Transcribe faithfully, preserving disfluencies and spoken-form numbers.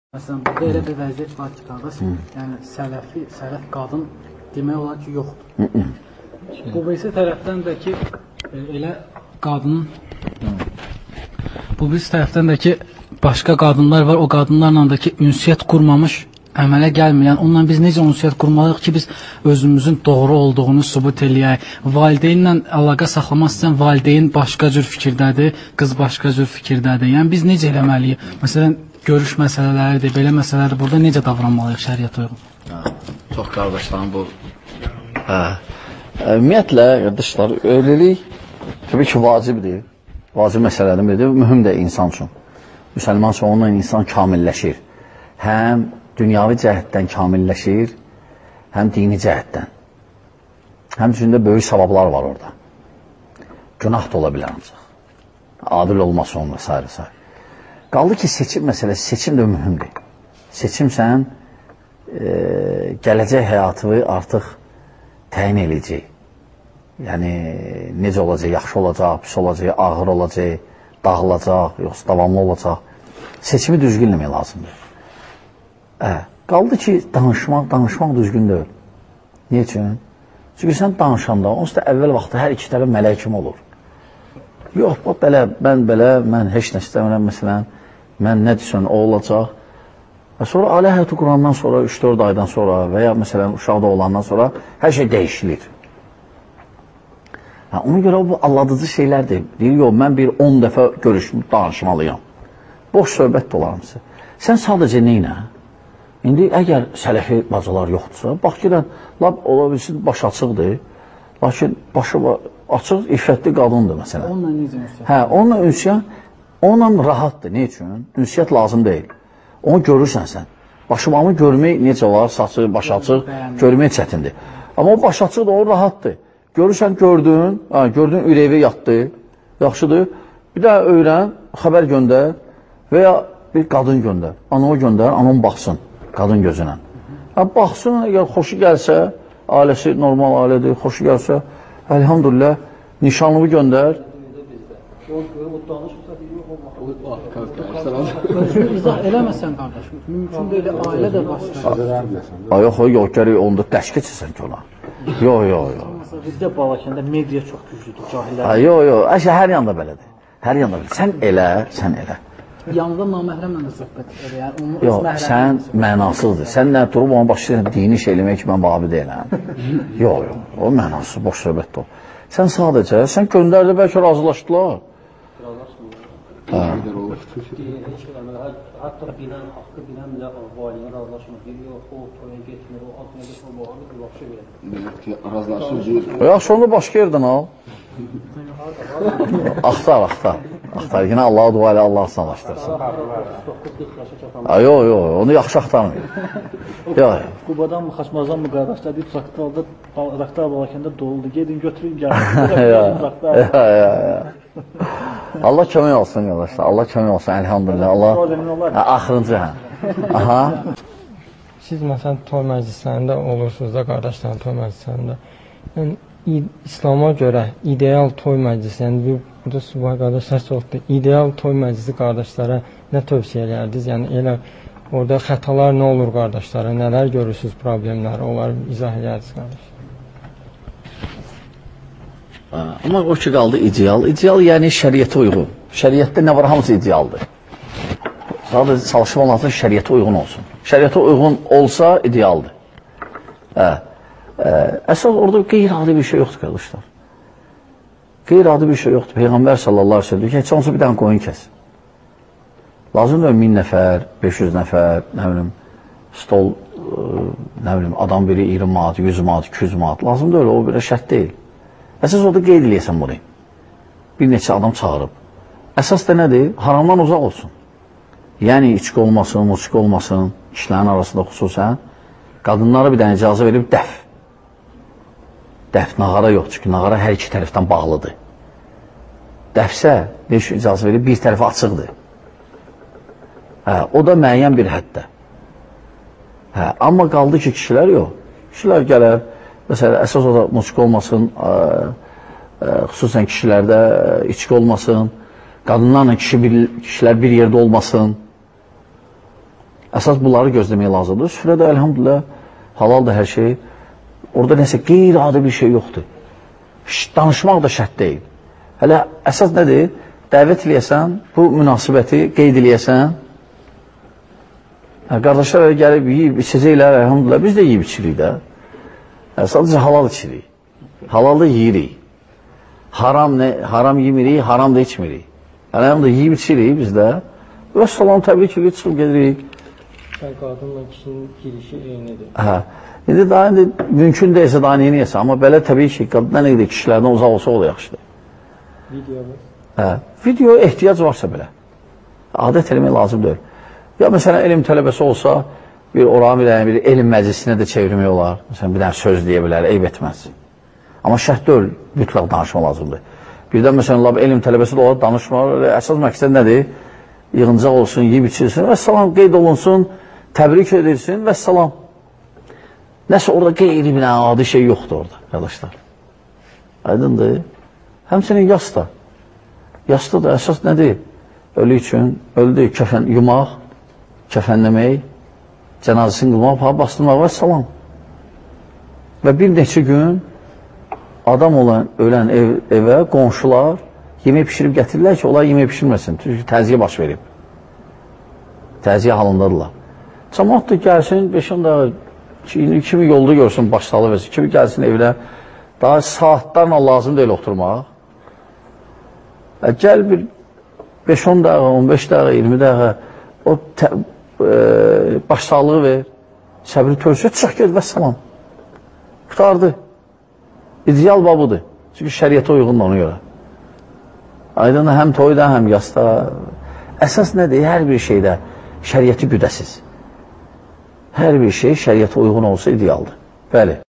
Məsələn, burada elə bir vəziyyət var ki, qardaş, yəni sələfi, sələf qadın demək olar ki, yoxdur. Bu birisi tərəfdən də ki, elə qadının, bu birisi tərəfdən də ki, başqa qadınlar var, o qadınlarla da ki, ünsiyyət qurmamış, əmələ gəlməyən, onunla biz necə ünsiyyət qurmalıyıq ki, biz özümüzün doğru olduğunu sübut eləyək. Valideynlə əlaqə saxlamaq istəyən valideyn başqa cür fikirdədir, qız başqa cür fikirdədir. Yəni, biz necə eləməliyik? Məsələn, görüş məsələləridir, belə məsələlərdir. Burada necə davranmalıyıq şəriət uyğun? Çox qardaşlarım bu. Ümumiyyətlə, qardaşlar, öyləlik təbii ki, vacibdir. Vacib məsələlərdən biridir, mühüm də insan üçün. Müsəlman üçün onunla insan kamilləşir. Həm dünyavi cəhətdən kamilləşir, həm dini cəhətdən. Həmçində böyük savablar var orada. Günah da ola bilər ancaq. Adil olmasın və s. s. Qaldı ki, seçim məsələsi, seçim də mühümdür. Seçim sən e, gələcək həyatı artıq təyin edəcək. Yəni, necə olacaq, yaxşı olacaq, pis olacaq, ağır olacaq, dağılacaq, yoxsa davamlı olacaq. Seçimi düzgün eləmək lazımdır. Ə, qaldı ki, danışmaq, danışmaq düzgün deyil. Niyə üçün? Çünki sən danışanda, onsuz da əvvəl vaxtda hər iki tərəf mələk kimi olur. Yox, bax, belə, mən belə, mən heç nə istəmirəm, məsələn, mən nə desən, o olacaq. Və sonra ailə həyatı qurandan sonra, üç dörd aydan sonra və ya məsələn, uşaqda olandan sonra hər şey dəyişilir. Hə, ona görə bu alladıcı şeylərdir. Deyir, yox, mən bir on dəfə görüşmü, danışmalıyam. Boş söhbət də olarımızı. Sən sadəcə neynə? İndi əgər sələfi bacılar yoxdursa, bax girən, lab ola bilsin, baş açıqdır. Lakin başı açıq, iffətli qadındır, məsələn. Onunla necə ünsiyyət? Hə, onunla ünsiyyət, onunla rahatdır. Ne üçün? Ünsiyyət lazım deyil. Onu görürsən sən. Başımamı görmək necə var, saçı, baş açıq, görmək çətindir. Amma o baş açıq da o rahatdır. Görürsən, gördün, hə, gördün, ürəyi yatdı, yaxşıdır. Bir də öyrən, xəbər göndər və ya bir qadın göndər. Anama göndər, anam baxsın qadın gözünə. Hə, baxsın, əgər xoşu gəlsə, ailəsi normal ailədir, xoşu gəlsə, əlhamdülillah, nişanlımı göndər. İzah eləməsən, qardaş, mümkün deyil, ailə də başlayır. Yox, yox, gərək onda dərs keçirsən ki ona. Yox, yox, yox. Bizdə Balakəndə media çox güclüdür, cahillər. Yox, yox, əşə hər yanda belədir. Hər yanda belədir. Sən elə, sən elə. Yanında naməhrəmlə də söhbət edir. Yox, sən mənasızdır. Sən nə durub ona başlayırsan, dini şey eləmək ki, mən babi deyiləm. Yox, yox, o mənasız, boş söhbətdir o. Sən sadəcə, sən göndərdi, bəlkə razılaşdılar. Hatta bilən, haqqı bilən bilə valiyə razılaşmır. Yox, o toya getmir, o altına getmir, o ağır bir baxşı verir. Demək ki, razılaşır. Yaxşı, onu başqa yerdən al. Axtar, axtar. Axtar, yine Allah'a dua ilə Allah sanaşdırsın. Yox, yox, onu yaxşı axtarmıyor. Qubadan mı, Xaçmazdan mı qardaşlar deyib, Raktar Balakəndə doldu. Gedin, götürün, gəlin. Allah kömək olsun, qardaşlar. Allah kömək olsun, əlhamdülillah. Allah, axırıncı, hə. Aha. Siz, məsələn, toy məclislərində olursunuz da, qardaşların toy məclislərində. Yəni, İslama görə ideal toy məclisi, yəni burada subay qardaşlar çoxdur, ideal toy məclisi qardaşlara nə tövsiyə edərdiniz? Yəni elə orada xətalar nə olur qardaşlara, nələr görürsünüz problemləri, onları izah edərdiniz qardaş? Amma o ki qaldı ideal. İdeal yəni şəriyyətə uyğun. Şəriyyətdə nə var, hamısı idealdır. Sadəcə çalışma lazım şəriyyətə uyğun olsun. Şəriyyətə uyğun olsa idealdır. Hə. Əsas orada qeyri-adi bir şey yoxdur, qardaşlar. Qeyri-adi bir şey yoxdur. Peyğəmbər sallallahu aleyhi ve sellem heç olsa bir dənə qoyun kəs. Lazımdır min nəfər, beş yüz nəfər, nə bilim, stol, nə bilim, adam biri iyirmi manat, yüz manat, iki yüz manat. Lazımdır öyle, o bir şərt deyil. Əsas orada qeyd eləyəsən bunu. Bir neçə adam çağırıb. Əsas da nədir? Haramdan uzaq olsun. Yəni, içki olmasın, musiqi olmasın, kişilərin arasında xüsusən. Qadınlara bir dənə icazə verib dəf. Dəf, nağara yox, çünki nağara hər iki tərəfdən bağlıdır. Dəfsə, beş icazə verib, bir tərəfi açıqdır. Hə, o da müəyyən bir həddə. Hə, amma qaldı ki, kişilər yox. Kişilər gələr, məsələn, əsas o da musiqi olmasın, ə, ə, xüsusən kişilərdə içki olmasın, qadınlarla kişi bir, kişilər bir yerdə olmasın. Əsas bunları gözləmək lazımdır. Süfrədə əlhamdülillah halaldır hər şey. Orada nəsə qeyri-adi bir şey yoxdur. Danışmaq da şərt deyil. Hələ əsas nədir? Dəvət eləyəsən, bu münasibəti qeyd eləyəsən. Qardaşlar gəlib, yiyib, içəcəklər, əlhamdülillah, biz də yiyib içirik də. Sadəcə halal içirik. Halalda yiyirik. Haram, nə, haram yemirik, haram da içmirik. Əlhamdülillah, yiyib içirik biz də. Və salam, təbii ki, çıxıb gedirik. Qadınla kişinin girişi eynidir. Hə. İndi daha indi mümkün deyilsə daha neyini yesə. Amma belə təbii ki, qadınlar nə qədər kişilərdən uzaq olsa o da yaxşıdır. Video var. Hə. Video ehtiyac varsa belə. Adət eləmək lazım deyil. Ya məsələn, elm tələbəsi olsa, bir oranı bir, bir elm məclisinə də çevirmək olar. Məsələn, bir dənə söz deyə bilər, eyb etməz. Amma şərt deyil, mütləq danışma lazımdır. Birdən məsələn, elm tələbəsi də olar, danışma. Əsas məqsəd nədir? Yığıncaq olsun, yiyib içilsin və salam, qeyd olunsun, təbrik edilsin və salam. Nəsə orada qeyri bir adi şey yoxdur orada, qardaşlar. Aydındır. Həmçinin yas da. Yasda da əsas nədir? Ölü üçün, öldü, kəfən yumaq, kəfənləmək, cənazəsini qılmaq, paha bastırmaq və salam. Və bir neçə gün adam olan, ölən ev, evə qonşular yemək pişirib gətirirlər ki, onlar yemək pişirməsin. Çünki təziyə baş verib. Təziyə halındadırlar. Cəmaat da gəlsin, beş on dəqiqə, kimi yolda görsün, başsalı versin, kimi gəlsin evlə, daha saatlarla lazım deyil oturmaq. E, gəl bir beş on dəqiqə, on beş dəqiqə, iyirmi dəqiqə o tə, e, başsağlığı ver, səbri törsü, çıx ged və salam. Qutardı. İdeal babıdır. Çünki şəriyyətə uyğundur ona görə. Aydın həm toyda, həm yasda. Əsas nədir? Hər bir şeydə şəriyyəti güdəsiz. Hər bir şey şəriyyətə uyğun olsa idealdır. Bəli.